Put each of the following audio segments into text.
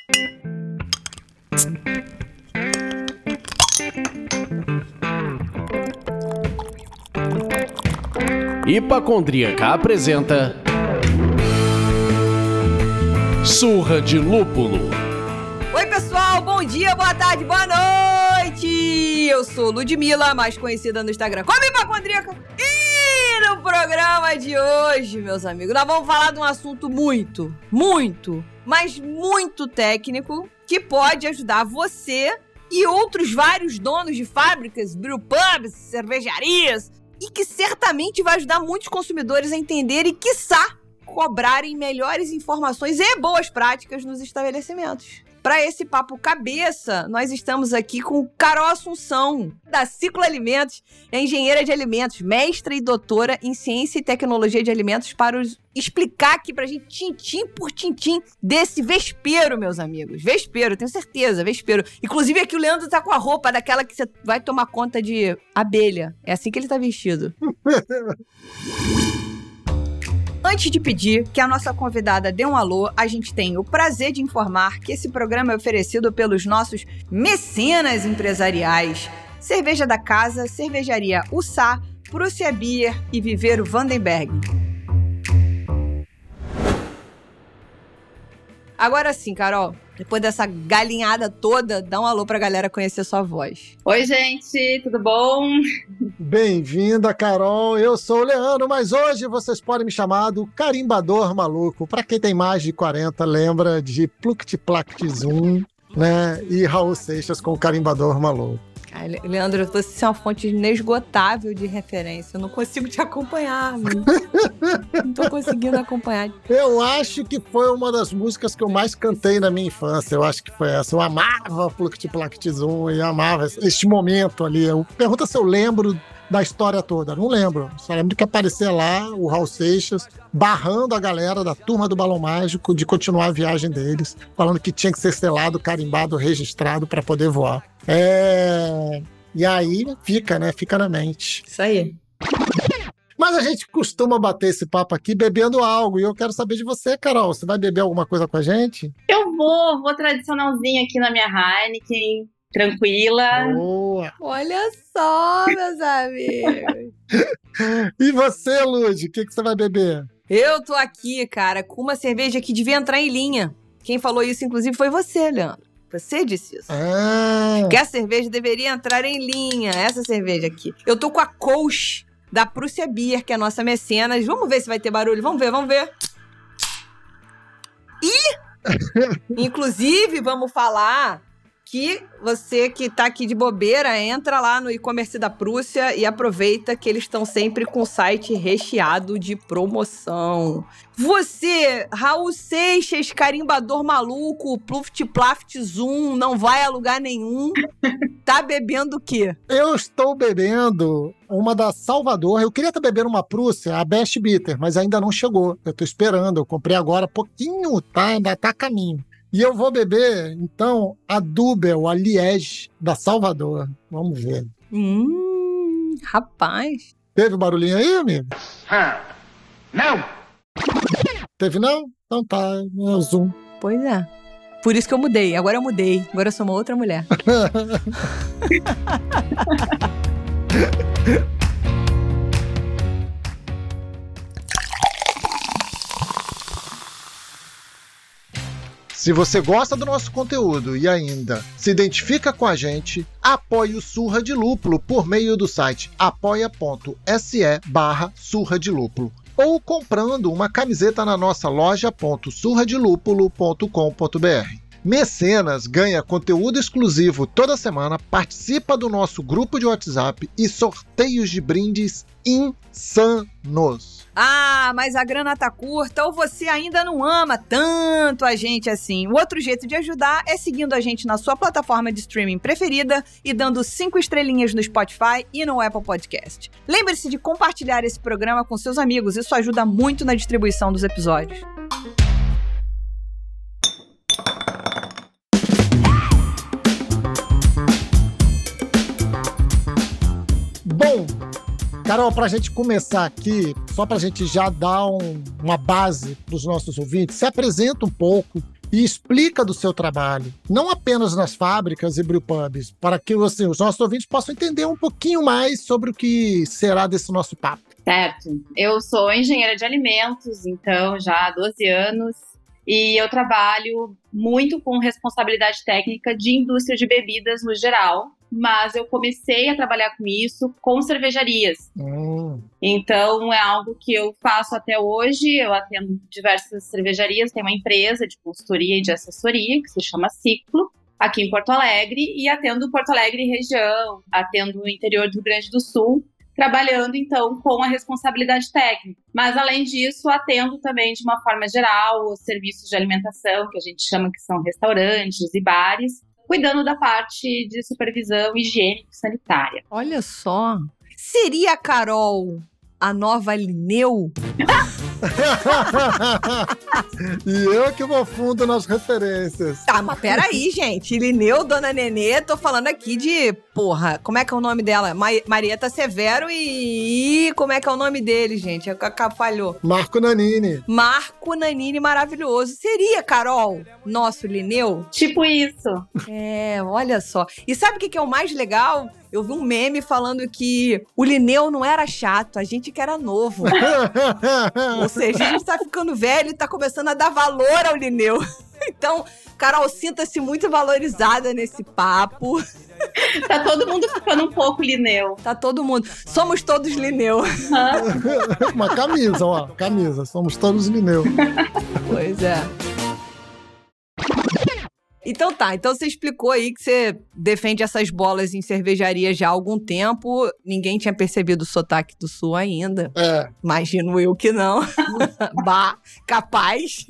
Hipacondríaca apresenta Surra de Lúpulo. Oi pessoal, bom dia, boa tarde, boa noite! Eu sou Ludmilla, mais conhecida no Instagram como Hipacondríaca. E no programa de hoje, meus amigos, nós vamos falar de um assunto muito técnico que pode ajudar você e outros vários donos de fábricas, brewpubs, cervejarias, e que certamente vai ajudar muitos consumidores a entenderem e, quiçá, cobrarem melhores informações e boas práticas nos estabelecimentos. Para esse papo cabeça, nós estamos aqui com Carol Assunção, da Ciclo Alimentos, é engenheira de alimentos, mestra e doutora em ciência e tecnologia de alimentos, para explicar aqui pra gente, tintim por tintim, desse vespeiro, meus amigos. Vespeiro, tenho certeza, vespeiro. Inclusive aqui o Leandro tá com a roupa daquela que você vai tomar conta de abelha. É assim que ele tá vestido. Antes de pedir que a nossa convidada dê um alô, a gente tem o prazer de informar que esse programa é oferecido pelos nossos mecenas empresariais. Cerveja da Casa, Cervejaria Ussá, Prússia Beer e Viveiro Vandenberg. Agora sim, Carol, depois dessa galinhada toda, dá um alô pra galera conhecer sua voz. Oi, gente, tudo bom? Bem-vinda, Carol. Eu sou o Leandro, mas hoje vocês podem me chamar do Carimbador Maluco. Pra quem tem mais de 40, lembra de Plucti-Placti-Zoom, né? E Raul Seixas com o Carimbador Maluco. Leandro, você é uma fonte inesgotável de referência. Eu não consigo te acompanhar, amigo. Não tô conseguindo acompanhar. Eu acho que foi uma das músicas que eu mais cantei na minha infância. Eu acho que foi essa. Eu amava Plucti-Placti-Zoom e amava este momento ali. Pergunta se eu lembro da história toda. Não lembro. Só lembro que aparecia lá o Raul Seixas barrando a galera da turma do Balão Mágico de continuar a viagem deles, falando que tinha que ser selado, carimbado, registrado para poder voar. E aí fica, né? Fica na mente. Isso aí. Mas a gente costuma bater esse papo aqui bebendo algo. E eu quero saber de você, Carol. Você vai beber alguma coisa com a gente? Eu vou tradicionalzinho aqui na minha Heineken. Tranquila. Boa. Olha só, meus amigos. E você, Lud, o que você vai beber? Eu tô aqui, cara, com uma cerveja que devia entrar em linha. Quem falou isso, inclusive, foi você, Leandro. Você disse isso. Que a cerveja deveria entrar em linha. Essa cerveja aqui. Eu tô com a Kolsch da Prússia Beer, que é a nossa mecenas. Vamos ver se vai ter barulho. Vamos ver. E, inclusive, vamos falar que você que tá aqui de bobeira, entra lá no e-commerce da Prússia e aproveita que eles estão sempre com o site recheado de promoção. Você, Raul Seixas, carimbador maluco, Pluft-Plaft-Zoom, não vai a lugar nenhum, tá bebendo o quê? Eu estou bebendo uma da Salvador. Eu queria estar bebendo uma Prússia, a Best Bitter, mas ainda não chegou. Eu tô esperando, eu comprei agora pouquinho, tá? Ainda tá a caminho. E eu vou beber, então, a Dubel, a Liège, da Salvador. Vamos ver. Rapaz. Teve barulhinho aí, amigo? Não! Teve não? Então tá, é o Zoom. Pois é. Por isso que eu mudei. Agora eu mudei. Agora eu sou uma outra mulher. Se você gosta do nosso conteúdo e ainda se identifica com a gente, apoie o Surra de Lúpulo por meio do site apoia.se/Surra de Lúpulo ou comprando uma camiseta na nossa loja.surradelúpulo.com.br. Mecenas ganha conteúdo exclusivo toda semana, participa do nosso grupo de WhatsApp e sorteios de brindes insanos. Ah, mas a grana tá curta ou você ainda não ama tanto a gente assim. O outro jeito de ajudar é seguindo a gente na sua plataforma de streaming preferida e dando 5 estrelinhas no Spotify e no Apple Podcast. Lembre-se de compartilhar esse programa com seus amigos, isso ajuda muito na distribuição dos episódios. Bom, Carol, para a gente começar aqui, só para a gente já dar uma base para os nossos ouvintes, se apresenta um pouco e explica do seu trabalho, não apenas nas fábricas e brewpubs, para que os nossos ouvintes possam entender um pouquinho mais sobre o que será desse nosso papo. Certo. Eu sou engenheira de alimentos, então já há 12 anos, e eu trabalho muito com responsabilidade técnica de indústria de bebidas no geral, mas eu comecei a trabalhar com isso com cervejarias. Então, é algo que eu faço até hoje. Eu atendo diversas cervejarias, tenho uma empresa de consultoria e de assessoria que se chama Ciclo, aqui em Porto Alegre, e atendo Porto Alegre e região, atendo o interior do Rio Grande do Sul, trabalhando, então, com a responsabilidade técnica. Mas, além disso, atendo também, de uma forma geral, os serviços de alimentação, que a gente chama que são restaurantes e bares, cuidando da parte de supervisão higiênico-sanitária. Olha só. Seria a Carol a nova Linneu? E eu que vou fundo nas referências. Tá, mas peraí, gente. Linneu, Dona Nenê, tô falando aqui de... Porra, como é que é o nome dela? Marieta Severo e... Como é que é o nome dele, gente? Falhou. Marco Nanini. Marco Nanini, maravilhoso. Seria, Carol, nosso Linneu? Tipo isso. É, olha só. E sabe o que é o mais legal? Eu vi um meme falando que o Linneu não era chato, a gente que era novo. Ou seja, a gente tá ficando velho e tá começando a dar valor ao Linneu. Então, Carol, sinta-se muito valorizada nesse papo. Tá todo mundo ficando um pouco Linneu. Tá todo mundo. Somos todos Linneu. Uma camisa, ó. Camisa. Somos todos Linneu. Pois é. Então tá, então você explicou aí que você defende essas bolas em cervejaria já há algum tempo. Ninguém tinha percebido o sotaque do Sul ainda. É. Imagino eu que não. Bah, capaz.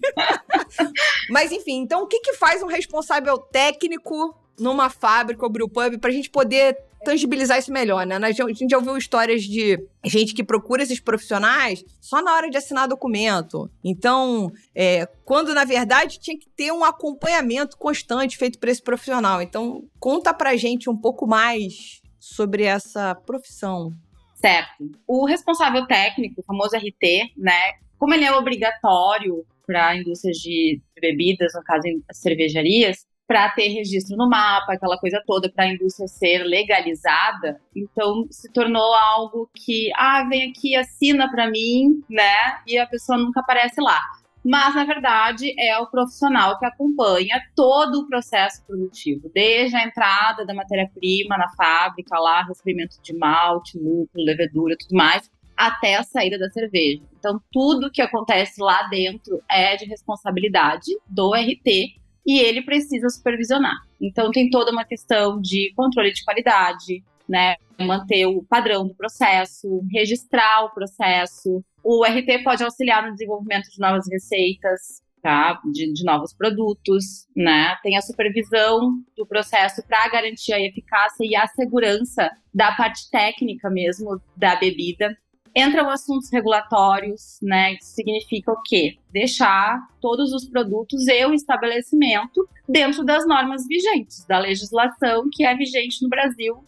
Mas enfim, então o que faz um responsável técnico numa fábrica ou brewpub pra gente poder tangibilizar isso melhor, né? A gente já ouviu histórias de gente que procura esses profissionais só na hora de assinar documento. Então, quando, na verdade, tinha que ter um acompanhamento constante feito por esse profissional. Então, conta pra gente um pouco mais sobre essa profissão. Certo. O responsável técnico, o famoso RT, né? Como ele é obrigatório para a indústria de bebidas, no caso, as cervejarias, para ter registro no mapa, aquela coisa toda, para a indústria ser legalizada. Então, se tornou algo que, vem aqui, assina para mim, né? E a pessoa nunca aparece lá. Mas, na verdade, é o profissional que acompanha todo o processo produtivo, desde a entrada da matéria-prima na fábrica, lá, recebimento de malte, lúpulo, levedura, tudo mais, até a saída da cerveja. Então, tudo que acontece lá dentro é de responsabilidade do RT, e ele precisa supervisionar. Então, tem toda uma questão de controle de qualidade, né? Manter o padrão do processo, registrar o processo. O RT pode auxiliar no desenvolvimento de novas receitas, tá? De novos produtos, né? Tem a supervisão do processo para garantir a eficácia e a segurança da parte técnica mesmo da bebida. Entram assuntos regulatórios, né? Isso significa o quê? Deixar todos os produtos e o estabelecimento dentro das normas vigentes, da legislação que é vigente no Brasil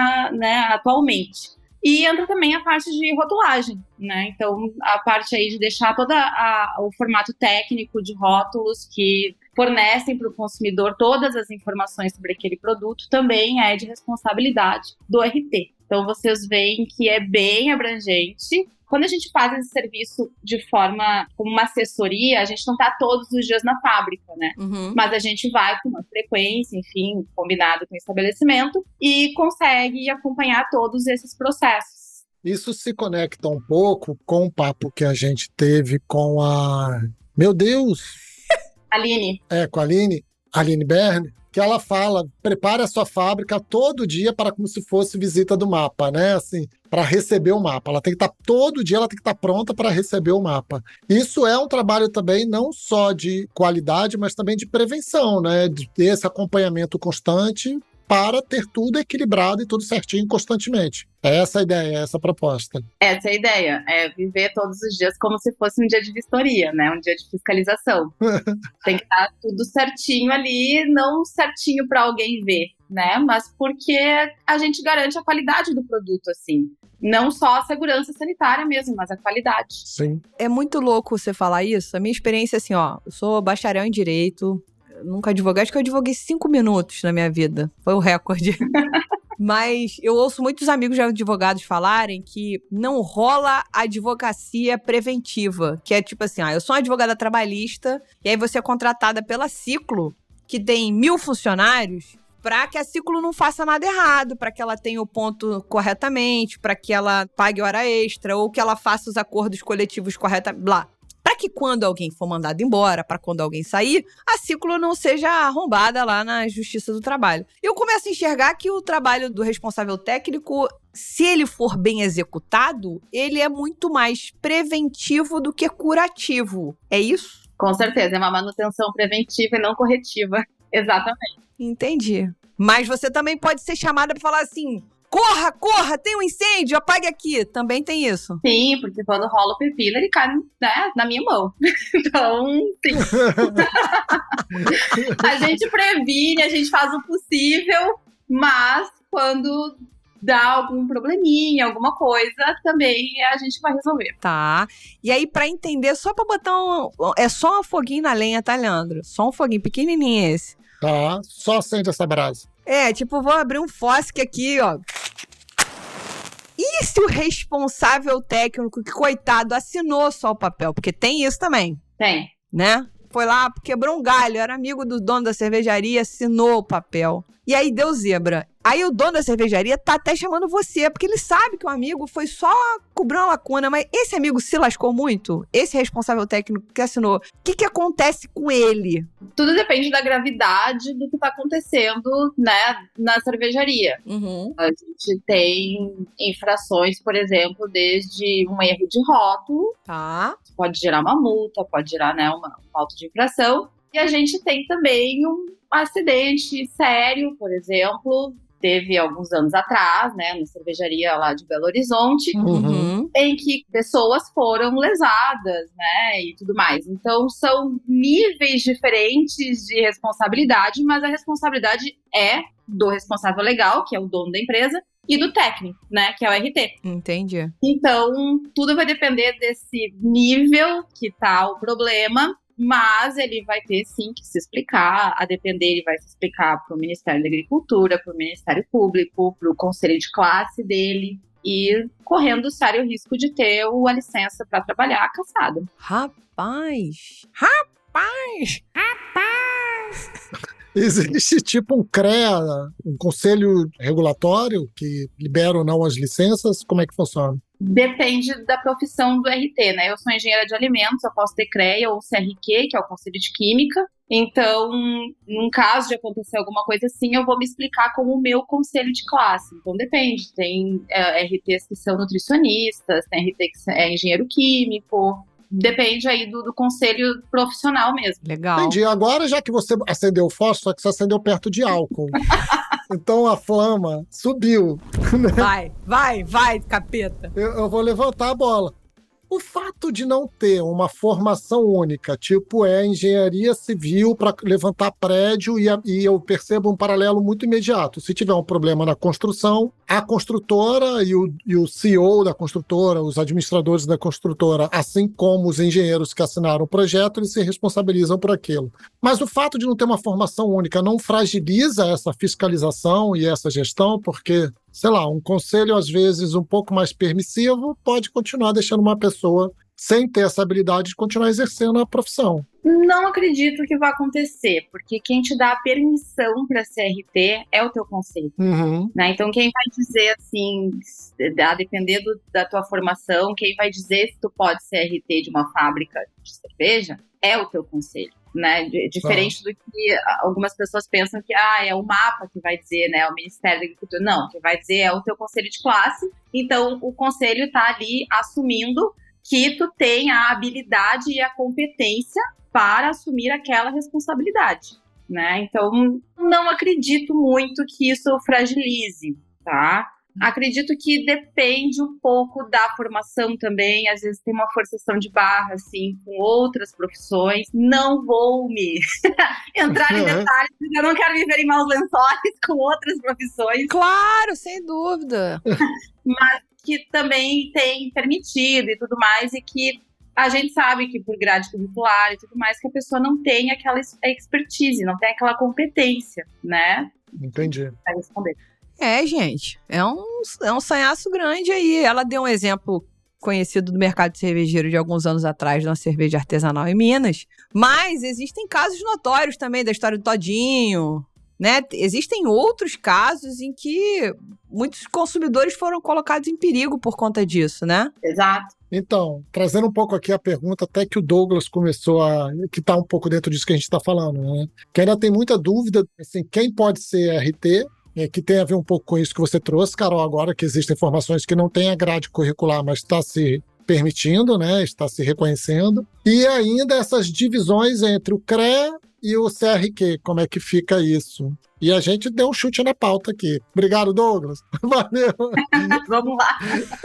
atualmente. E entra também a parte de rotulagem, né? Então, a parte aí de deixar todo o formato técnico de rótulos que fornecem para o consumidor todas as informações sobre aquele produto também é de responsabilidade do RT. Então, vocês veem que é bem abrangente. Quando a gente faz esse serviço de forma como uma assessoria, a gente não está todos os dias na fábrica, né? Uhum. Mas a gente vai com uma frequência, enfim, combinado com o estabelecimento e consegue acompanhar todos esses processos. Isso se conecta um pouco com o papo que a gente teve com a... Meu Deus! Aline. Com a Aline Berne, que ela fala, prepare a sua fábrica todo dia para como se fosse visita do mapa, né? Assim, para receber o mapa. Ela tem que estar todo dia, ela tem que estar pronta para receber o mapa. Isso é um trabalho também não só de qualidade, mas também de prevenção, né? De ter esse acompanhamento constante para ter tudo equilibrado e tudo certinho constantemente. É essa a ideia, é essa a proposta. Essa é a ideia, é viver todos os dias como se fosse um dia de vistoria, né? Um dia de fiscalização. Tem que estar tudo certinho ali, não certinho para alguém ver, né? Mas porque a gente garante a qualidade do produto, assim. Não só a segurança sanitária mesmo, mas a qualidade. Sim. É muito louco você falar isso. A minha experiência é assim, ó. Eu sou bacharel em Direito. Nunca advoguei. Acho que eu advoguei 5 minutos na minha vida. Foi o recorde. Mas eu ouço muitos amigos de advogados falarem que não rola advocacia preventiva. Que é tipo assim, eu sou uma advogada trabalhista e aí você é contratada pela Ciclo, que tem 1.000 funcionários, para que a Ciclo não faça nada errado, para que ela tenha o ponto corretamente, para que ela pague hora extra ou que ela faça os acordos coletivos corretamente, blá. Para que quando alguém for mandado embora, para quando alguém sair, a Ciclo não seja arrombada lá na Justiça do Trabalho. Eu começo a enxergar que o trabalho do responsável técnico, se ele for bem executado, ele é muito mais preventivo do que curativo. É isso? Com certeza, é uma manutenção preventiva e não corretiva. Exatamente. Entendi. Mas você também pode ser chamada para falar assim... Corra, tem um incêndio, apague aqui. Também tem isso. Sim, porque quando rola o pepino, ele cai, né, na minha mão. Então, sim. A gente previne, a gente faz o possível, mas quando dá algum probleminha, alguma coisa, também a gente vai resolver. Tá. E aí, pra entender, só pra botar é só um foguinho na lenha, tá, Leandro? Só um foguinho pequenininho esse. Tá, só acende essa brasa. Tipo, vou abrir um fósforo aqui, ó. E se o responsável técnico, que coitado, assinou só o papel? Porque tem isso também. Tem. Né? Foi lá, quebrou um galho, era amigo do dono da cervejaria, assinou o papel. E aí deu zebra. Aí o dono da cervejaria tá até chamando você, porque ele sabe que o amigo foi só cobrir uma lacuna, mas esse amigo se lascou muito? Esse responsável técnico que assinou, o que acontece com ele? Tudo depende da gravidade do que tá acontecendo, né, na cervejaria. Uhum. A gente tem infrações, por exemplo, desde um erro de rótulo, Tá. pode gerar uma multa, pode gerar, né, uma auto de infração. E a gente tem também um acidente sério, por exemplo, teve alguns anos atrás, né, na cervejaria lá de Belo Horizonte, Uhum. em que pessoas foram lesadas, né, e tudo mais. Então, são níveis diferentes de responsabilidade, mas a responsabilidade é do responsável legal, que é o dono da empresa, e do técnico, né, que é o RT. Entendi. Então, tudo vai depender desse nível que tá o problema, mas ele vai ter, sim, que se explicar. A depender, ele vai se explicar para o Ministério da Agricultura, para o Ministério Público, para o Conselho de Classe dele, e correndo sério risco de ter a licença para trabalhar cassada. Rapaz! Existe tipo um CREA, um conselho regulatório que libera ou não as licenças? Como é que funciona? Depende da profissão do RT, né? Eu sou engenheira de alimentos, eu posso ter CREA ou CRQ, que é o Conselho de Química. Então, num caso de acontecer alguma coisa assim, eu vou me explicar como o meu conselho de classe. Então, depende. Tem RTs que são nutricionistas, tem RT que é engenheiro químico. Depende aí do conselho profissional mesmo. Legal. Entendi. Agora, já que você acendeu o fósforo, só que você acendeu perto de álcool. Então a flama subiu. Vai, capeta. Eu vou levantar a bola. O fato de não ter uma formação única, tipo engenharia civil para levantar prédio, e eu percebo um paralelo muito imediato. Se tiver um problema na construção, a construtora e o CEO da construtora, os administradores da construtora, assim como os engenheiros que assinaram o projeto, eles se responsabilizam por aquilo. Mas o fato de não ter uma formação única não fragiliza essa fiscalização e essa gestão, porque, sei lá, um conselho, às vezes, um pouco mais permissivo, pode continuar deixando uma pessoa sem ter essa habilidade de continuar exercendo a profissão. Não acredito que vai acontecer, porque quem te dá a permissão para ser RT é o teu conselho. Uhum. Né? Então, quem vai dizer, assim, a depender da tua formação, quem vai dizer se tu pode ser RT de uma fábrica de cerveja é o teu conselho. Né? Diferente do que algumas pessoas pensam que é o mapa que vai dizer, né, o Ministério da Agricultura. Não, quem vai dizer é o teu conselho de classe. Então, o conselho está ali assumindo que tu tem a habilidade e a competência para assumir aquela responsabilidade, né? Então, não acredito muito que isso fragilize, tá? Acredito que depende um pouco da formação também. Às vezes tem uma forçação de barra, assim, com outras profissões. Não vou me entrar em detalhes, porque eu não quero viver em maus lençóis com outras profissões. Claro, sem dúvida. Mas que também tem permitido e tudo mais, e que a gente sabe que por grade curricular e tudo mais, que a pessoa não tem aquela expertise, não tem aquela competência, né? Entendi. Pra responder. Gente, é um sanhaço grande aí. Ela deu um exemplo conhecido do mercado cervejeiro de alguns anos atrás, de uma cerveja artesanal em Minas, mas existem casos notórios também da história do Todinho, né? Existem outros casos em que muitos consumidores foram colocados em perigo por conta disso, né? Exato. Então, trazendo um pouco aqui a pergunta, até que o Douglas começou que está um pouco dentro disso que a gente está falando, né? Que ainda tem muita dúvida, assim, quem pode ser RT, que tem a ver um pouco com isso que você trouxe, Carol, agora que existem informações que não tem a grade curricular, mas está se permitindo, né? Está se reconhecendo. E ainda essas divisões entre o CREA e o CRQ, como é que fica isso? E a gente deu um chute na pauta aqui. Obrigado, Douglas. Valeu. Vamos lá.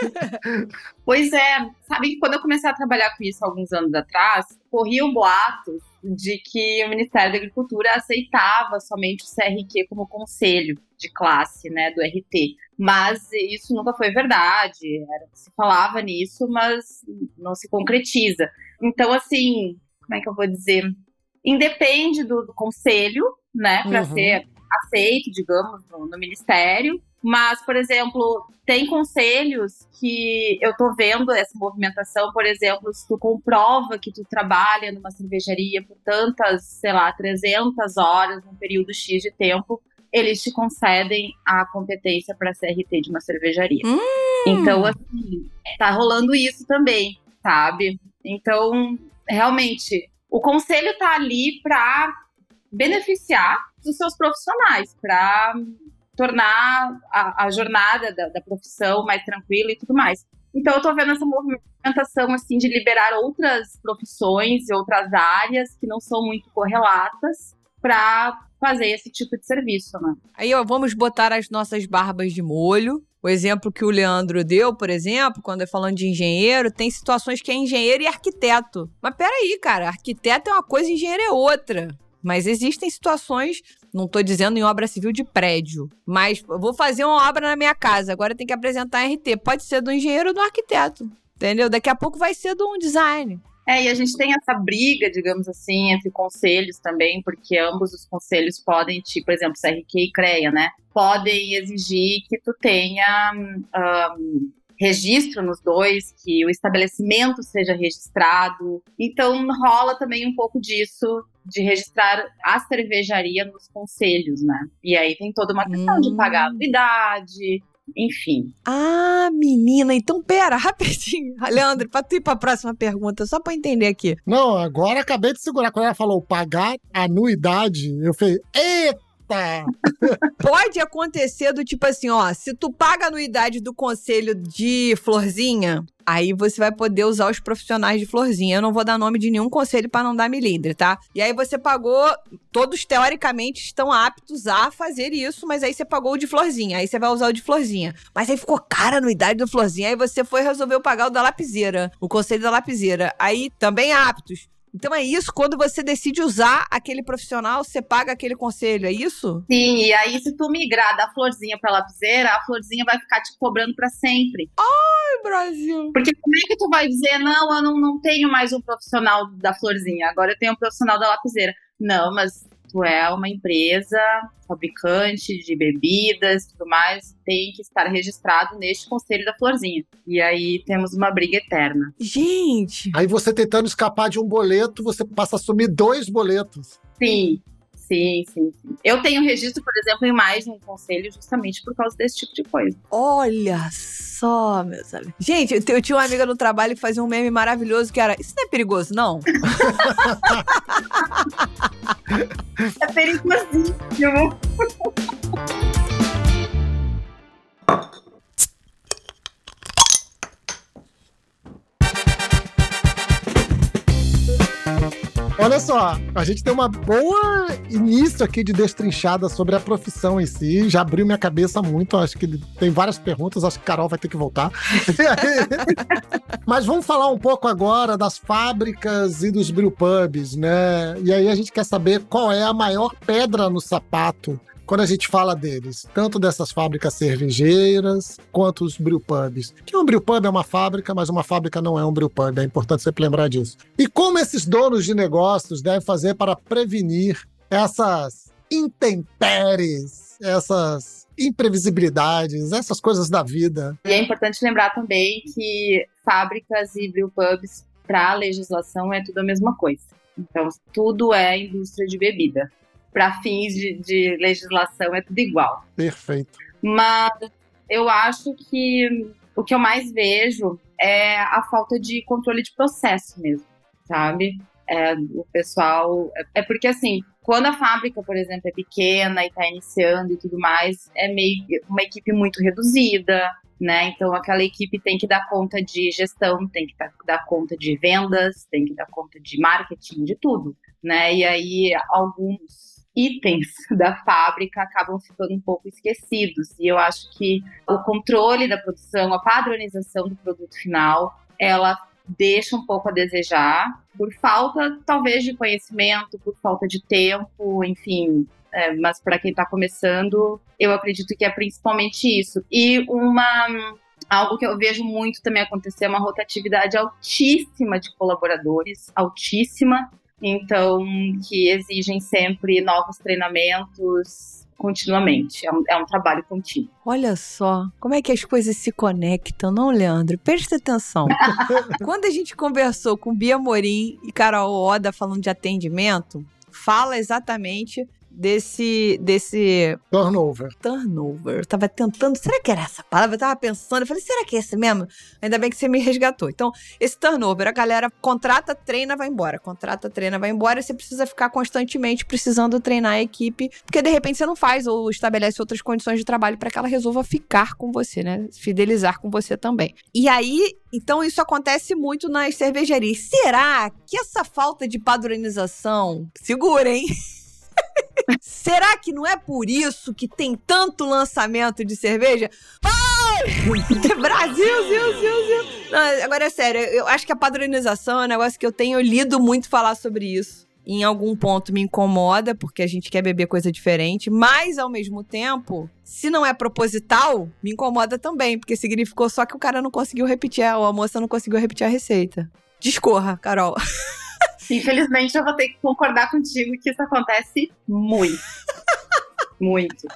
Pois é, sabe que quando eu comecei a trabalhar com isso alguns anos atrás, corriam boatos de que o Ministério da Agricultura aceitava somente o CRQ como conselho de classe, né, do RT. Mas isso nunca foi verdade. Se falava nisso, mas não se concretiza. Então, assim, como é que eu vou dizer? Independe do conselho, né, para ser aceito, digamos, no Ministério. Mas, por exemplo, tem conselhos que eu tô vendo essa movimentação, por exemplo, se tu comprova que tu trabalha numa cervejaria por tantas, sei lá, 300 horas, num período X de tempo, eles te concedem a competência para CRT de uma cervejaria. Então, assim, tá rolando isso também, sabe? Então, realmente, o conselho tá ali para beneficiar os seus profissionais, para tornar a jornada da profissão mais tranquila e tudo mais. Então, eu tô vendo essa movimentação, assim, de liberar outras profissões e outras áreas que não são muito correlatas para fazer esse tipo de serviço, né? Aí, ó, vamos botar as nossas barbas de molho. O exemplo que o Leandro deu, por exemplo, quando é falando de engenheiro, tem situações que é engenheiro e arquiteto. Mas peraí, cara, arquiteto é uma coisa e engenheiro é outra. Mas existem situações, não estou dizendo em obra civil de prédio, mas eu vou fazer uma obra na minha casa, agora tem que apresentar RT. Pode ser do engenheiro ou do arquiteto, entendeu? Daqui a pouco vai ser do design. E a gente tem essa briga, digamos assim, entre conselhos também, porque ambos os conselhos podem, por exemplo, CRQ e CREA, né? Podem exigir que tu tenha registro nos dois, que o estabelecimento seja registrado. Então, rola também um pouco disso, de registrar a cervejaria nos conselhos, né? E aí tem toda uma questão de pagar anuidade, enfim. Ah, menina, então pera, rapidinho. Leandro, pra tu ir pra próxima pergunta, só pra entender aqui. Não, agora acabei de segurar. Quando ela falou pagar anuidade, eu falei, eita! Pode acontecer do tipo assim, ó, se tu paga a anuidade do conselho de Florzinha, aí você vai poder usar os profissionais de Florzinha. Eu não vou dar nome de nenhum conselho pra não dar milindre, tá? E aí você pagou, todos teoricamente estão aptos a fazer isso, mas aí você pagou o de Florzinha, aí você vai usar o de Florzinha. Mas aí ficou cara a anuidade do Florzinha, aí você resolveu pagar o da Lapiseira, o conselho da Lapiseira. Aí também aptos. Então é isso, quando você decide usar aquele profissional, você paga aquele conselho, é isso? Sim, e aí se tu migrar da Florzinha pra Lapiseira, a Florzinha vai ficar te cobrando pra sempre. Ai, Brasil! Porque como é que tu vai dizer, não, eu não tenho mais um profissional da Florzinha, agora eu tenho um profissional da Lapiseira. Não, mas tu é uma empresa fabricante de bebidas e tudo mais, tem que estar registrado neste conselho da Florzinha. E aí temos uma briga eterna. Gente! Aí você tentando escapar de um boleto, você passa a assumir 2 boletos. Sim. Eu tenho registro, por exemplo, em mais de um conselho justamente por causa desse tipo de coisa. Olha só, meus amigos. Gente, eu tinha uma amiga no trabalho que fazia um meme maravilhoso que era, isso não é perigoso, não? É perigosíssimo. Olha só, a gente tem uma boa início aqui de destrinchada sobre a profissão em si. Já abriu minha cabeça muito, acho que tem várias perguntas, acho que Carol vai ter que voltar. Mas vamos falar um pouco agora das fábricas e dos brewpubs, né? E aí a gente quer saber qual é a maior pedra no sapato quando a gente fala deles, tanto dessas fábricas cervejeiras quanto os brewpubs. Que um brewpub é uma fábrica, mas uma fábrica não é um brewpub, é importante sempre lembrar disso. E como esses donos de negócios devem fazer para prevenir essas intempéries, essas imprevisibilidades, essas coisas da vida. E é importante lembrar também que fábricas e brewpubs, para a legislação, é tudo a mesma coisa. Então, tudo é indústria de bebida. Para fins de legislação é tudo igual. Perfeito. Mas eu acho que o que eu mais vejo é a falta de controle de processo mesmo, sabe? O pessoal... É porque, assim, quando a fábrica, por exemplo, é pequena e está iniciando e tudo mais, é meio uma equipe muito reduzida, né? Então, aquela equipe tem que dar conta de gestão, tem que dar conta de vendas, tem que dar conta de marketing, de tudo, né? E aí, alguns itens da fábrica acabam ficando um pouco esquecidos. E eu acho que o controle da produção, a padronização do produto final, ela deixa um pouco a desejar, por falta, talvez, de conhecimento, por falta de tempo, enfim. Mas para quem está começando, eu acredito que é principalmente isso. E algo que eu vejo muito também acontecer é uma rotatividade altíssima de colaboradores, altíssima. Então, que exigem sempre novos treinamentos continuamente. É um trabalho contínuo. Olha só, como é que as coisas se conectam, não, Leandro? Presta atenção. Quando a gente conversou com Bia Morim e Carol Oda falando de atendimento, fala exatamente desse Turnover. Eu tava tentando, será que era essa palavra? Eu tava pensando, eu falei, será que é esse mesmo? Ainda bem que você me resgatou. Então, esse turnover, a galera contrata, treina, vai embora. Contrata, treina, vai embora. Você precisa ficar constantemente precisando treinar a equipe, porque de repente você não faz ou estabelece outras condições de trabalho para que ela resolva ficar com você, né? Fidelizar com você também. E aí, então isso acontece muito nas cervejarias. Será que essa falta de padronização... Segura, hein? Será que não é por isso que tem tanto lançamento de cerveja? Brasil! Não, agora é sério, eu acho que a padronização é um negócio que eu tenho lido muito falar sobre isso. Em algum ponto me incomoda, porque a gente quer beber coisa diferente, mas ao mesmo tempo, se não é proposital, me incomoda também, porque significou só que o cara não conseguiu repetir, ou a moça não conseguiu repetir a receita. Discorra, Carol. Infelizmente, eu vou ter que concordar contigo que isso acontece muito. Muito.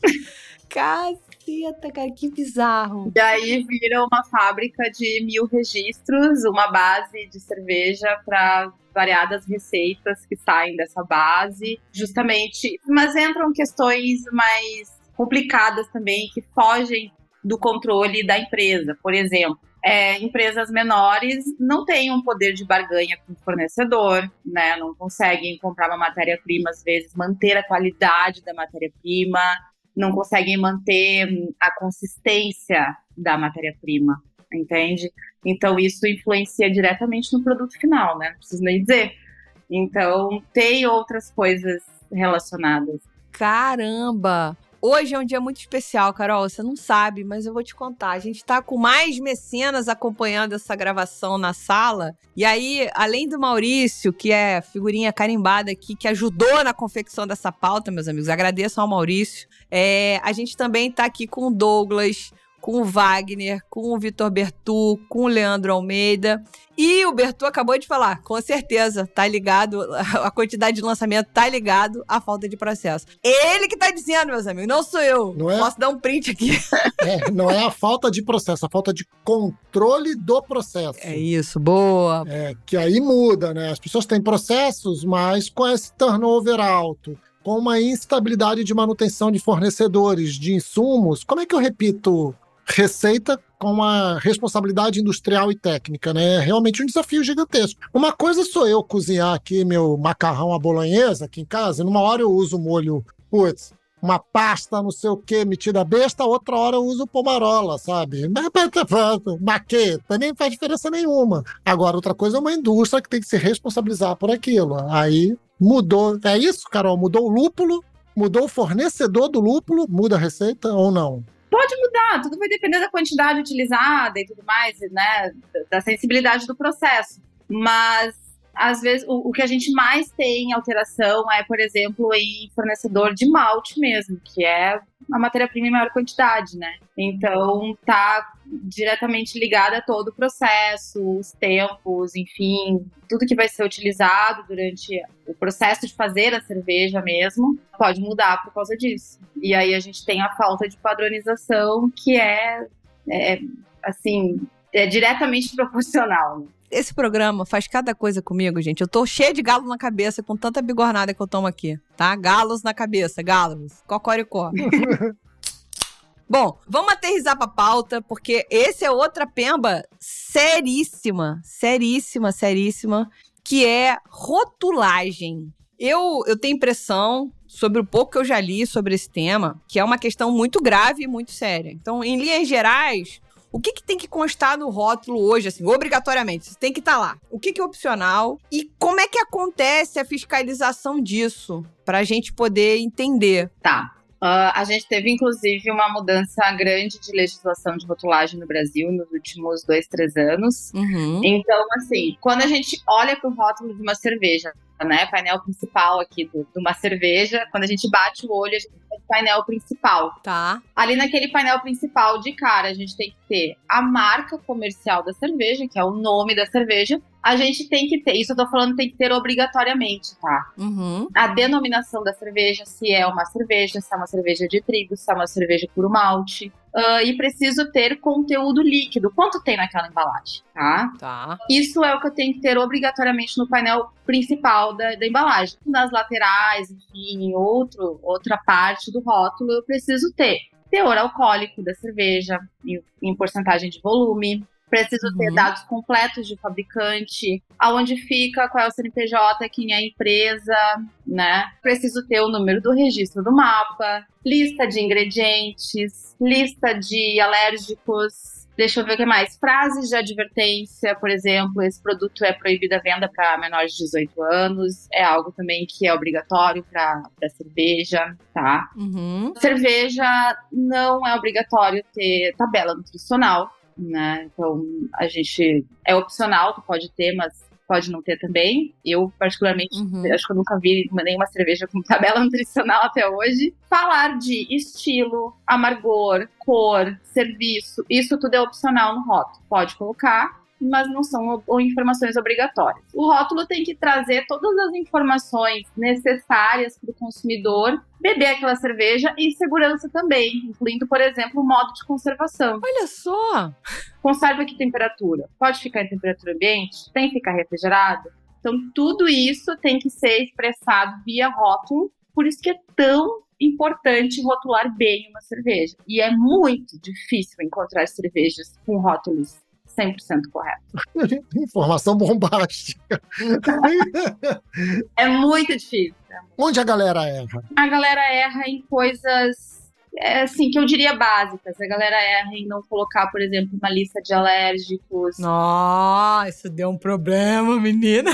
Caceta, cara, que bizarro. E aí vira uma fábrica de 1000 registros, uma base de cerveja para variadas receitas que saem dessa base, justamente. Mas entram questões mais complicadas também, que fogem do controle da empresa. Por exemplo, empresas menores não têm um poder de barganha com o fornecedor, né? Não conseguem comprar uma matéria-prima, às vezes, manter a qualidade da matéria-prima, não conseguem manter a consistência da matéria-prima, entende? Então, isso influencia diretamente no produto final, né? Não preciso nem dizer. Então, tem outras coisas relacionadas. Caramba! Hoje é um dia muito especial, Carol, você não sabe, mas eu vou te contar. A gente tá com mais mecenas acompanhando essa gravação na sala. E aí, além do Maurício, que é figurinha carimbada aqui, que ajudou na confecção dessa pauta, meus amigos, agradeço ao Maurício. A gente também tá aqui com o Douglas, com o Wagner, com o Vitor Bertu, com o Leandro Almeida. E o Bertu acabou de falar, com certeza, tá ligado, a quantidade de lançamento tá ligado à falta de processo. Ele que tá dizendo, meus amigos, não sou eu. Não é? Posso dar um print aqui. Não é a falta de processo, a falta de controle do processo. É isso, boa. Que aí muda, né? As pessoas têm processos, mas com esse turnover alto, com uma instabilidade de manutenção de fornecedores, de insumos, como é que eu repito receita com uma responsabilidade industrial e técnica, né? É realmente um desafio gigantesco. Uma coisa sou eu cozinhar aqui meu macarrão à bolonhesa aqui em casa, e numa hora eu uso o molho, uma pasta, não sei o quê, metida besta, outra hora eu uso Pomarola, sabe? Maqueta, nem faz diferença nenhuma. Agora, outra coisa é uma indústria que tem que se responsabilizar por aquilo. Aí mudou. É isso, Carol? Mudou o lúpulo, mudou o fornecedor do lúpulo, muda a receita ou não? Pode mudar, tudo vai depender da quantidade utilizada e tudo mais, né? Da sensibilidade do processo. Mas, às vezes, o que a gente mais tem alteração é, por exemplo, em fornecedor de malte mesmo, que é a matéria-prima em maior quantidade, né? Então, tá diretamente ligada a todo o processo, os tempos, enfim, tudo que vai ser utilizado durante o processo de fazer a cerveja mesmo, pode mudar por causa disso. E aí a gente tem a falta de padronização, que é diretamente proporcional. Esse programa faz cada coisa comigo, gente. Eu tô cheia de galo na cabeça com tanta bigornada que eu tomo aqui, tá? Galos na cabeça, galos. Cocoricó. Bom, vamos aterrissar pra pauta, porque esse é outra pemba seríssima, que é rotulagem. Eu tenho impressão, sobre o pouco que eu já li sobre esse tema, que é uma questão muito grave e muito séria. Então, em linhas gerais, o que tem que constar no rótulo hoje, assim, obrigatoriamente? Isso tem que estar lá. O que é opcional? E como é que acontece a fiscalização disso? Pra gente poder entender. Tá. A gente teve, inclusive, uma mudança grande de legislação de rotulagem no Brasil nos últimos 2-3 anos. Uhum. Então, assim, quando a gente olha para o rótulo de uma cerveja, né, painel principal aqui de uma cerveja, quando a gente bate o olho, a gente tem o painel principal. Tá. Ali naquele painel principal, de cara, a gente tem que ter a marca comercial da cerveja, que é o nome da cerveja. A gente tem que ter, isso eu tô falando, tem que ter obrigatoriamente, tá? Uhum. A denominação da cerveja, se é uma cerveja de trigo, se é uma cerveja puro malte. E preciso ter conteúdo líquido. Quanto tem naquela embalagem, tá? Tá. Isso é o que eu tenho que ter obrigatoriamente no painel principal da embalagem. Nas laterais, enfim, outra parte do rótulo, eu preciso ter teor alcoólico da cerveja, em porcentagem de volume. Preciso ter dados completos de fabricante, aonde fica, qual é o CNPJ, quem é a empresa, né? Preciso ter o número do registro do mapa, lista de ingredientes, lista de alérgicos, deixa eu ver o que mais. Frases de advertência, por exemplo, esse produto é proibido a venda para menores de 18 anos, é algo também que é obrigatório para cerveja, tá? Uhum. Cerveja não é obrigatório ter tabela nutricional, né? Então, é opcional, tu pode ter, mas pode não ter também. Eu, particularmente, acho que eu nunca vi nenhuma cerveja com tabela nutricional até hoje. Falar de estilo, amargor, cor, serviço, isso tudo é opcional no rótulo. Pode colocar, mas não são informações obrigatórias. O rótulo tem que trazer todas as informações necessárias para o consumidor beber aquela cerveja e segurança também, incluindo, por exemplo, o modo de conservação. Olha só! Conserva que temperatura? Pode ficar em temperatura ambiente? Tem que ficar refrigerado? Então, tudo isso tem que ser expressado via rótulo, por isso que é tão importante rotular bem uma cerveja. E é muito difícil encontrar cervejas com rótulos 100% correto. Informação bombástica. É muito difícil. Onde a galera erra? A galera erra em coisas, assim, que eu diria básicas. A galera erra em não colocar, por exemplo, uma lista de alérgicos. Nossa, isso deu um problema, menina.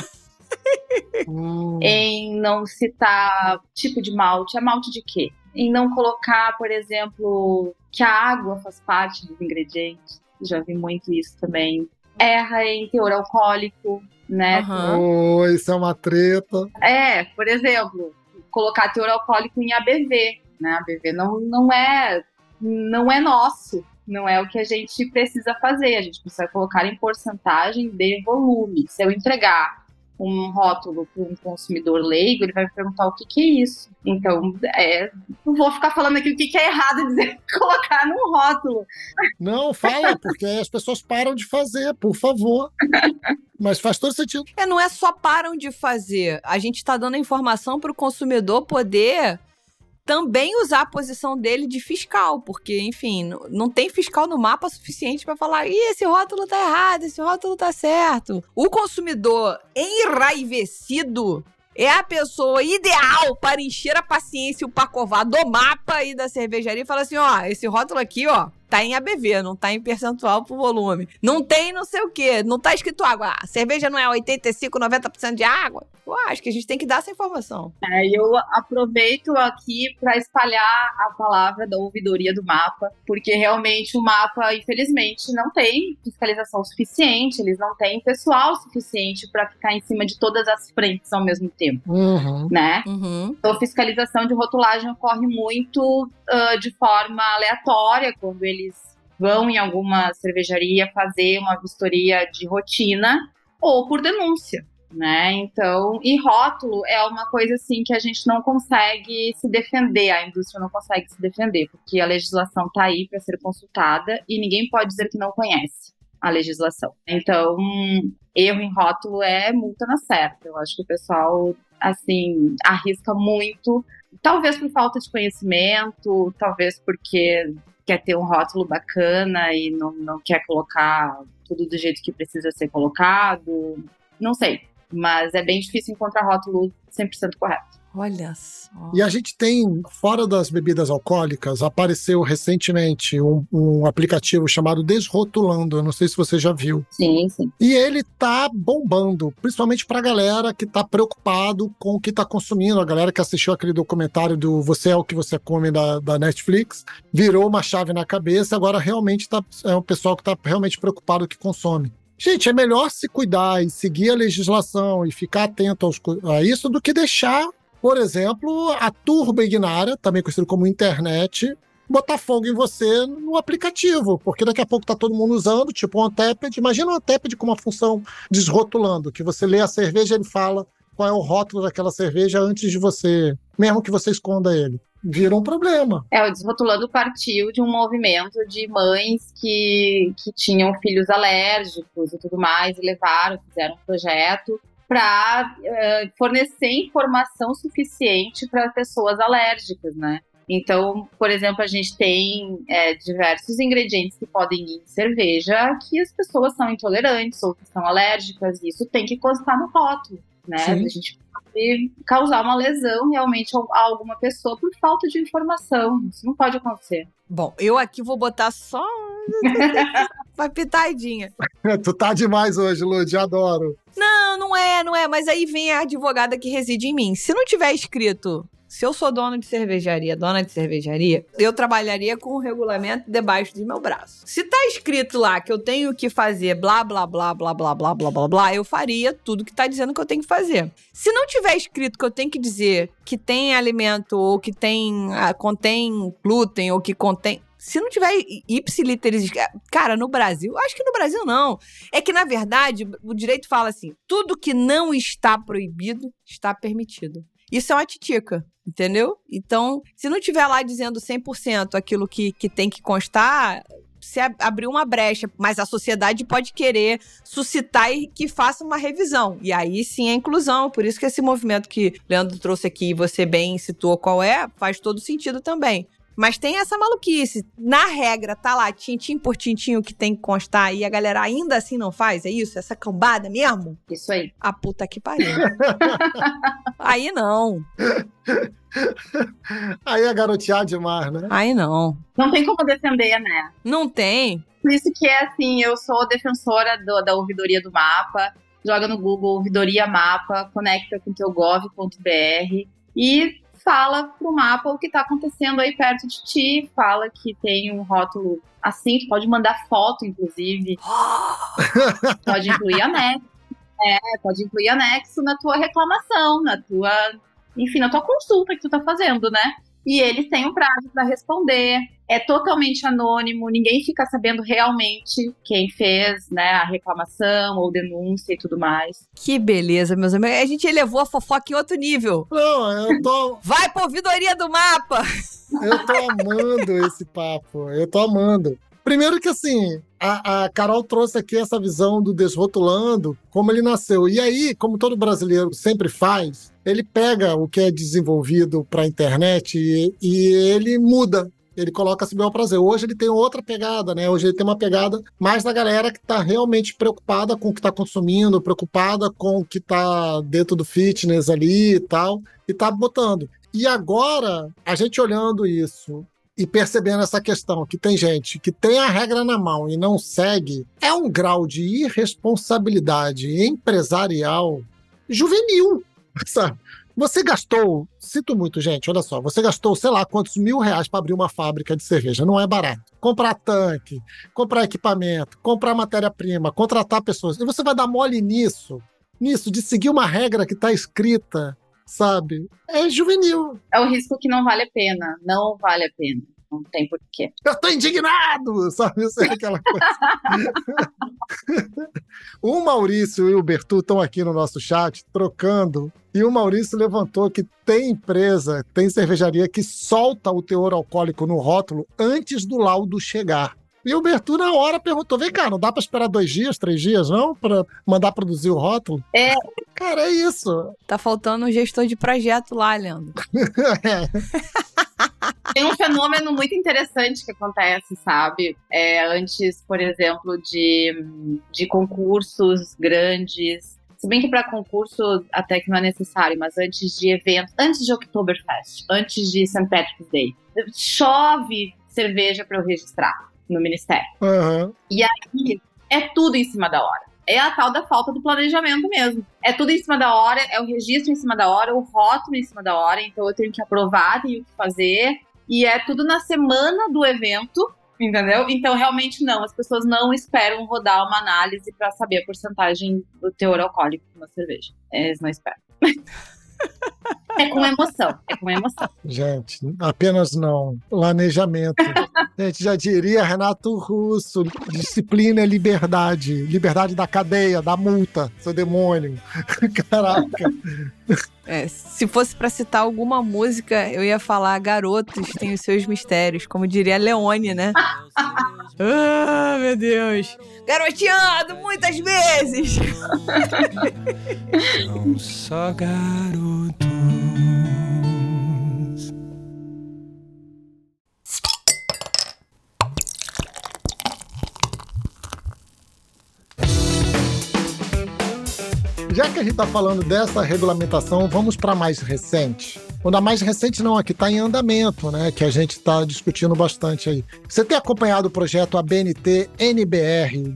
Em não citar tipo de malte. É malte de quê? Em não colocar, por exemplo, que a água faz parte dos ingredientes. Já vi muito isso também. Erra em teor alcoólico, né? Isso é uma treta. Por exemplo, colocar teor alcoólico em ABV, né? ABV não é nosso, não é o que a gente precisa fazer. A gente precisa colocar em porcentagem de volume. Se eu entregar um rótulo para um consumidor leigo, ele vai me perguntar o que é isso. Então, não vou ficar falando aqui o que é errado dizer, colocar num rótulo. Não, fala, porque as pessoas param de fazer, por favor. Mas faz todo sentido. Não é só param de fazer. A gente está dando a informação para o consumidor poder também usar a posição dele de fiscal, porque, enfim, não tem fiscal no mapa suficiente para falar esse rótulo tá errado, esse rótulo tá certo. O consumidor enraivecido, é a pessoa ideal para encher a paciência e o Pacová do mapa e da cervejaria e falar assim, ó, esse rótulo aqui, ó, tá em ABV, não tá em percentual por volume. Não tem não sei o quê, não tá escrito água. A cerveja não é 85, 90% de água. Eu acho que a gente tem que dar essa informação. Eu aproveito aqui para espalhar a palavra da ouvidoria do mapa, porque realmente o mapa, infelizmente, não tem fiscalização suficiente, eles não têm pessoal suficiente para ficar em cima de todas as frentes ao mesmo tempo, né? Então, a fiscalização de rotulagem ocorre muito de forma aleatória, quando eles vão em alguma cervejaria fazer uma vistoria de rotina ou por denúncia, né? Então, e rótulo é uma coisa assim que a gente não consegue se defender, a indústria não consegue se defender, porque a legislação tá aí para ser consultada e ninguém pode dizer que não conhece a legislação. Então, erro em rótulo é multa na certa. Eu acho que o pessoal, assim, arrisca muito, talvez por falta de conhecimento, talvez porque quer ter um rótulo bacana e não quer colocar tudo do jeito que precisa ser colocado. Não sei, mas é bem difícil encontrar rótulo 100% correto. Olha só. E a gente tem, fora das bebidas alcoólicas, apareceu recentemente um aplicativo chamado Desrotulando. Eu não sei se você já viu. Sim, sim. E ele tá bombando, principalmente pra galera que tá preocupado com o que tá consumindo. A galera que assistiu aquele documentário do Você é o que você come da Netflix, virou uma chave na cabeça, agora realmente é um pessoal que tá realmente preocupado com o que consome. Gente, é melhor se cuidar e seguir a legislação e ficar atento a isso do que deixar, por exemplo, a turba ignária, também conhecido como internet, botar fogo em você no aplicativo, porque daqui a pouco tá todo mundo usando, tipo um Untappd. Imagina um Untappd com uma função desrotulando, que você lê a cerveja e ele fala qual é o rótulo daquela cerveja antes de você, mesmo que você esconda ele. Vira um problema. O Desrotulando partiu de um movimento de mães que tinham filhos alérgicos e tudo mais, e fizeram um projeto para fornecer informação suficiente para pessoas alérgicas, né? Então, por exemplo, a gente tem diversos ingredientes que podem ir em cerveja que as pessoas são intolerantes ou que são alérgicas, e isso tem que constar no rótulo, né? Sim. A gente pode causar uma lesão realmente a alguma pessoa por falta de informação. Isso não pode acontecer. Bom, eu aqui vou botar só uma pitadinha. Tu tá demais hoje, Lud, adoro. Não é, mas aí vem a advogada que reside em mim. Se não tiver escrito, se eu sou dona de cervejaria, eu trabalharia com o regulamento debaixo do meu braço. Se tá escrito lá que eu tenho que fazer blá, blá, blá, blá, blá, blá, blá, blá, blá, eu faria tudo que tá dizendo que eu tenho que fazer. Se não tiver escrito que eu tenho que dizer que tem alimento ou que contém glúten ou que contém... Se não tiver ipsiliteris... Cara, no Brasil... Acho que no Brasil não. É que, na verdade, o direito fala assim, tudo que não está proibido está permitido. Isso é uma titica, entendeu? Então, se não tiver lá dizendo 100% aquilo que tem que constar, se abrir uma brecha, mas a sociedade pode querer suscitar e que faça uma revisão. E aí sim é inclusão. Por isso que esse movimento que o Leandro trouxe aqui e você bem citou qual é, faz todo sentido também. Mas tem essa maluquice. Na regra, tá lá, tintim por tintim o que tem que constar e a galera ainda assim não faz? É isso? Essa cambada mesmo? Isso aí. A puta que pariu. Aí não. Aí é garotear demais, né? Aí não. Não tem como defender, né? Não tem. Por isso que é assim, eu sou defensora da ouvidoria do mapa. Joga no Google, ouvidoria mapa, conecta com teu gov.br e fala pro mapa o que tá acontecendo aí perto de ti, fala que tem um rótulo assim, tu pode mandar foto, inclusive. Pode incluir anexo. Pode incluir anexo na tua reclamação, na tua consulta que tu tá fazendo, né? E eles têm um prazo para responder. É totalmente anônimo, ninguém fica sabendo realmente quem fez, né, a reclamação ou denúncia e tudo mais. Que beleza, meus amigos. A gente elevou a fofoca em outro nível. Não, eu tô... Vai pra ouvidoria do mapa! Eu tô amando esse papo, eu tô amando. Primeiro que, assim, a Carol trouxe aqui essa visão do Desrotulando, como ele nasceu. E aí, como todo brasileiro sempre faz, ele pega o que é desenvolvido para a internet e ele muda. Ele coloca-se bem ao prazer. Hoje ele tem outra pegada, né? Hoje ele tem uma pegada mais da galera que está realmente preocupada com o que está consumindo, preocupada com o que está dentro do fitness ali e tal, e tá botando. E agora, a gente olhando isso e percebendo essa questão, que tem gente que tem a regra na mão e não segue, é um grau de irresponsabilidade empresarial juvenil, sabe? Você gastou, sinto muito, gente, olha só, você gastou, sei lá, quantos R$1.000 para abrir uma fábrica de cerveja, não é barato. Comprar tanque, comprar equipamento, comprar matéria-prima, contratar pessoas, e você vai dar mole nisso, de seguir uma regra que está escrita, sabe? É juvenil. É o risco que não vale a pena, não vale a pena. Não tem porquê. Eu tô indignado, sabe? Isso é aquela coisa. O Maurício e o Bertu estão aqui no nosso chat, trocando, e o Maurício levantou que tem empresa, tem cervejaria que solta o teor alcoólico no rótulo antes do laudo chegar. E o Bertu, na hora, perguntou, vem cá, não dá pra esperar 2 dias, 3 dias, não? Pra mandar produzir o rótulo? É. Cara, é isso. Tá faltando um gestor de projeto lá, Leandro. Tem um fenômeno muito interessante que acontece, sabe? Antes, por exemplo, de concursos grandes, se bem que para concurso até que não é necessário, mas antes de eventos, antes de Oktoberfest, antes de St. Patrick's Day, chove cerveja para eu registrar no Ministério. Uhum. E aí é tudo em cima da hora. É a tal da falta do planejamento mesmo. É tudo em cima da hora, é o registro em cima da hora, o rótulo em cima da hora, então eu tenho que aprovar, tenho que fazer, e é tudo na semana do evento, entendeu? Então, realmente não, as pessoas não esperam rodar uma análise para saber a porcentagem do teor alcoólico de uma cerveja. Eles não esperam. É com emoção. Gente, apenas não. Planejamento. Gente, já diria Renato Russo, disciplina é liberdade. Liberdade da cadeia, da multa, seu demônio. Caraca. Se fosse pra citar alguma música, eu ia falar Garotos têm os seus mistérios, como diria Leone, né? Ah, meu Deus. Garoteando muitas vezes. São só garotos. Já que a gente está falando dessa regulamentação, vamos para a mais recente. Quando a mais recente não, aqui está em andamento, né? Que a gente está discutindo bastante aí. Você tem acompanhado o projeto ABNT NBR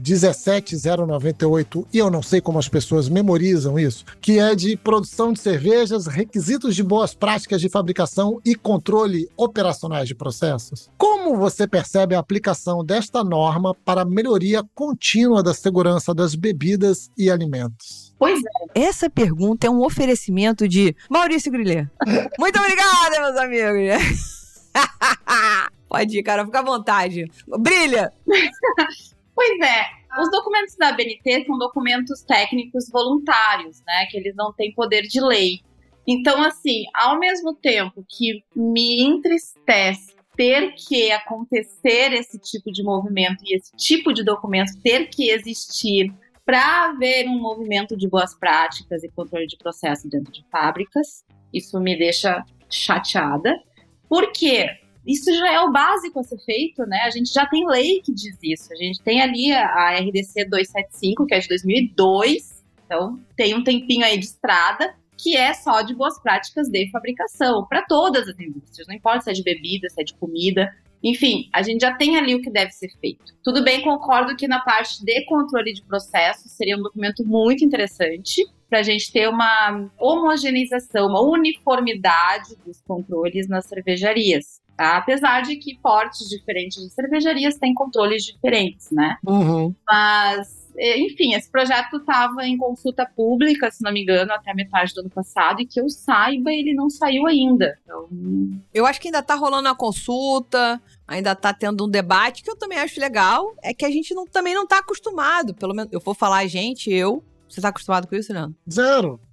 17098, e eu não sei como as pessoas memorizam isso, que é de produção de cervejas, requisitos de boas práticas de fabricação e controle operacionais de processos? Como você percebe a aplicação desta norma para a melhoria contínua da segurança das bebidas e alimentos? Pois é. Essa pergunta é um oferecimento de Maurício Grillet. Muito obrigada, meus amigos. Pode ir, cara, fica à vontade. Brilha! Pois é. Os documentos da ABNT são documentos técnicos voluntários, né? Que eles não têm poder de lei. Então, assim, ao mesmo tempo que me entristece ter que acontecer esse tipo de movimento e esse tipo de documento ter que existir para haver um movimento de boas práticas e controle de processo dentro de fábricas, isso me deixa chateada, porque isso já é o básico a ser feito, né? A gente já tem lei que diz isso, a gente tem ali a RDC 275, que é de 2002, então tem um tempinho aí de estrada, que é só de boas práticas de fabricação, para todas as indústrias, não importa se é de bebida, se é de comida. Enfim, a gente já tem ali o que deve ser feito. Tudo bem, concordo que na parte de controle de processo seria um documento muito interessante para a gente ter uma homogeneização, uma uniformidade dos controles nas cervejarias. Tá? Apesar de que portes diferentes de cervejarias têm controles diferentes, né? Uhum. Mas, enfim, esse projeto estava em consulta pública, se não me engano, até metade do ano passado, e que eu saiba, ele não saiu ainda. Então... Eu acho que ainda tá rolando a consulta, ainda tá tendo um debate, que eu também acho legal, é que a gente também não tá acostumado, pelo menos, eu vou falar a gente, Você tá acostumado com isso, Leandro? Zero.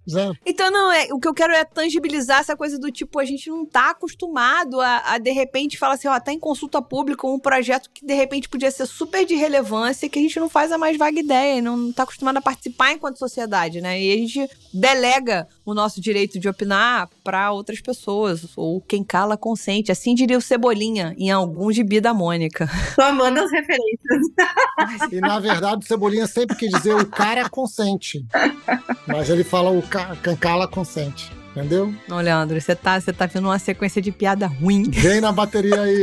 Zero. Então, o que eu quero é tangibilizar essa coisa do tipo, a gente não tá acostumado a de repente, falar assim, ó, tá em consulta pública um projeto que, de repente, podia ser super de relevância, que a gente não faz a mais vaga ideia, não tá acostumado a participar enquanto sociedade, né? E a gente delega o nosso direito de opinar pra outras pessoas, ou quem cala consente. Assim diria o Cebolinha, em algum gibi da Mônica. Tô amando as referências. E, na verdade, o Cebolinha sempre quis dizer o cara consente. Mas ele fala quem cala consente. Entendeu? Não, Leandro, você tá vendo uma sequência de piada ruim. Vem na bateria aí.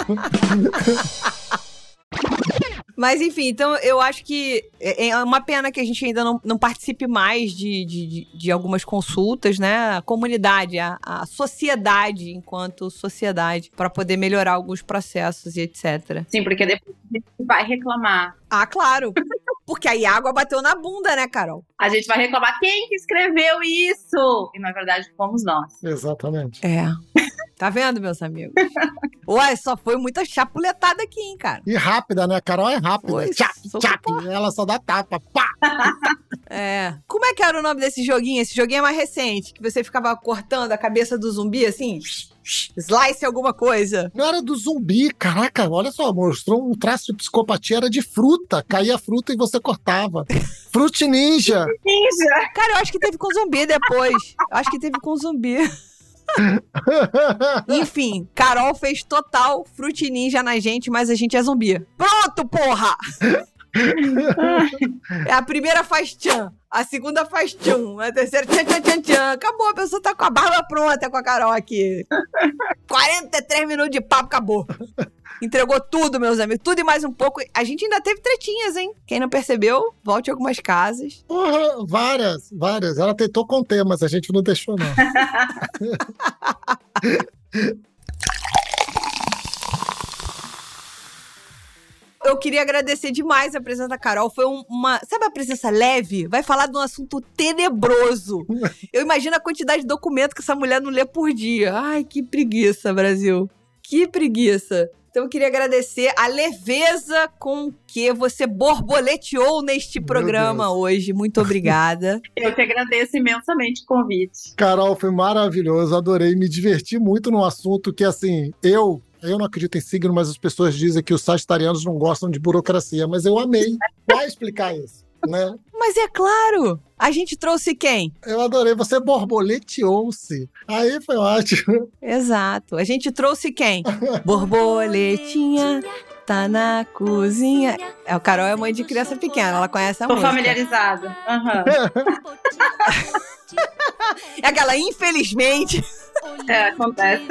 Mas, enfim, então eu acho que é uma pena que a gente ainda não participe mais de algumas consultas, né? A comunidade, a sociedade enquanto sociedade, para poder melhorar alguns processos e etc. Sim, porque depois a gente vai reclamar. Ah, claro. Porque aí a água bateu na bunda, né, Carol? A gente vai reclamar quem que escreveu isso? E, na verdade, fomos nós. Exatamente. É. Tá vendo, meus amigos? Ué, só foi muita chapuletada aqui, hein, cara? E rápida, né? A Carol é rápida. Foi, Tchap, tchap. Ela só dá tapa. Pá! É. Como é que era o nome desse joguinho? Esse joguinho é mais recente, que você ficava cortando a cabeça do zumbi, assim, slice alguma coisa. Não era do zumbi, caraca, olha só, mostrou um traço de psicopatia, era de fruta, caía a fruta e você cortava. Fruit Ninja. Cara, eu acho que teve com zumbi depois. Enfim, Carol fez total Fruit Ninja na gente, mas a gente é zumbi. Pronto, porra! A primeira faz tchan, a segunda faz tchum, a terceira tchan, tchan, tchan, tchan. Acabou, a pessoa tá com a barba pronta com a Carol aqui. 43 minutos de papo, acabou. Entregou tudo, meus amigos, tudo e mais um pouco. A gente ainda teve tretinhas, hein? Quem não percebeu, volte a algumas casas. Porra, várias. Ela tentou conter, mas a gente não deixou, não. Eu queria agradecer demais a presença da Carol. Foi uma... Sabe a presença leve? Vai falar de um assunto tenebroso. Eu imagino a quantidade de documento que essa mulher não lê por dia. Ai, que preguiça, Brasil. Que preguiça. Então eu queria agradecer a leveza com que você borboleteou neste programa hoje. Muito obrigada. Eu que agradeço imensamente o convite. Carol, foi maravilhoso. Adorei, me diverti muito num assunto que, assim, eu não acredito em signo, mas as pessoas dizem que os sagitarianos não gostam de burocracia. Mas eu amei. Vai explicar isso, né? Mas é claro! A gente trouxe quem? Eu adorei, você borboleteou-se. Aí foi ótimo. Exato. A gente trouxe quem? Borboletinha tá na cozinha. O Carol é mãe de criança pequena, ela conhece a música. Tô familiarizada. Uhum. É aquela, infelizmente. É, acontece.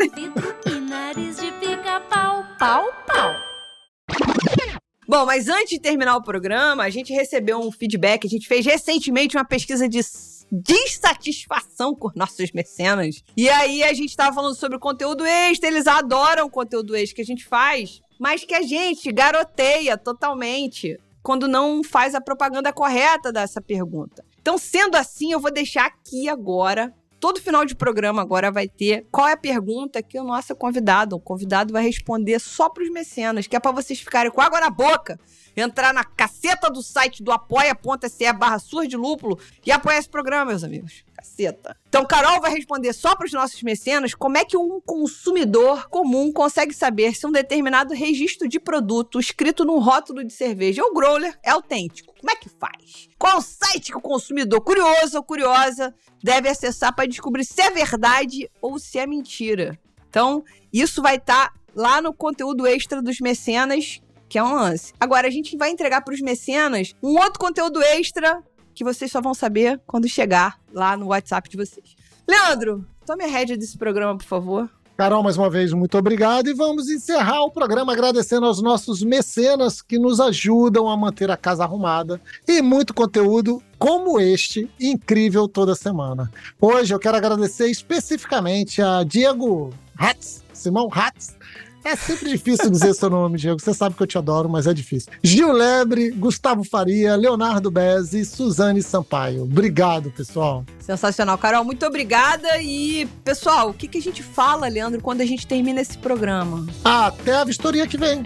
Bom, mas antes de terminar o programa, a gente recebeu um feedback. A gente fez recentemente uma pesquisa de dissatisfação com nossos mecenas. E aí a gente tava falando sobre o conteúdo extra. Eles adoram o conteúdo extra que a gente faz, mas que a gente garoteia totalmente quando não faz a propaganda correta dessa pergunta. Então, sendo assim, eu vou deixar aqui agora. Todo final de programa agora vai ter qual é a pergunta que o nosso convidado vai responder só pros mecenas, que é pra vocês ficarem com água na boca, entrar na caceta do site do apoia.se/SurraDeLúpulo e apoiar esse programa, meus amigos. Caceta. Então, Carol vai responder só pros nossos mecenas como é que um consumidor comum consegue saber se um determinado registro de produto escrito num rótulo de cerveja ou growler é autêntico. Como é que faz? Qual o site que o consumidor curioso ou curiosa deve acessar para descobrir se é verdade ou se é mentira? Então, isso vai estar lá no conteúdo extra dos mecenas, que é um lance. Agora, a gente vai entregar para os mecenas um outro conteúdo extra que vocês só vão saber quando chegar lá no WhatsApp de vocês. Leandro, tome a rédea desse programa, por favor. Carol, mais uma vez, muito obrigado. E vamos encerrar o programa agradecendo aos nossos mecenas que nos ajudam a manter a casa arrumada. E muito conteúdo como este, incrível toda semana. Hoje eu quero agradecer especificamente a Diego Hatz, Simão Hatz. É sempre difícil dizer seu nome, Diego. Você sabe que eu te adoro, mas é difícil. Gil Lebre, Gustavo Faria, Leonardo Bezzi e Suzane Sampaio. Obrigado, pessoal. Sensacional. Carol, muito obrigada. E, pessoal, o que a gente fala, Leandro, quando a gente termina esse programa? Até a vistoria que vem.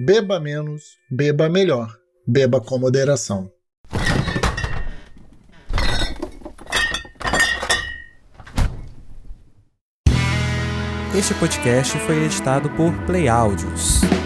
beba menos, beba melhor. Beba com moderação. Este podcast foi editado por Play Áudios.